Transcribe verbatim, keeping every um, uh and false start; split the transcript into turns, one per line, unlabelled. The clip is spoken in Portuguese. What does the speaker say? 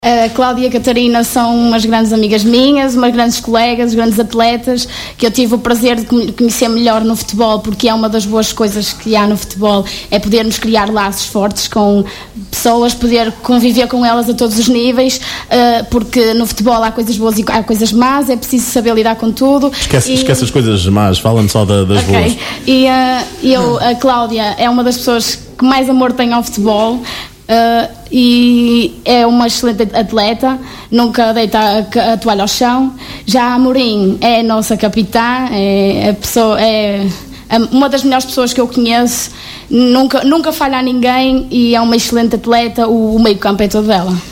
A Cláudia e a Catarina são umas grandes amigas minhas, umas grandes colegas, grandes atletas, que eu tive o prazer de conhecer melhor no futebol, porque é uma das boas coisas que há no futebol, é podermos criar laços fortes com pessoas, poder conviver com elas a todos os níveis, porque no futebol há coisas boas e há coisas más, é preciso saber lidar com tudo.
Esquece,
e...
esquece as coisas más, fala-me só da, das
okay.
boas.
E uh, eu, a Cláudia é uma das pessoas que mais amor tem ao futebol. Uh, e é uma excelente atleta, nunca deita a, a toalha ao chão. Já a Amorim é a nossa capitã, é, a pessoa, é a, uma das melhores pessoas que eu conheço, nunca, nunca falha a ninguém e é uma excelente atleta. O, o meio campo é todo dela.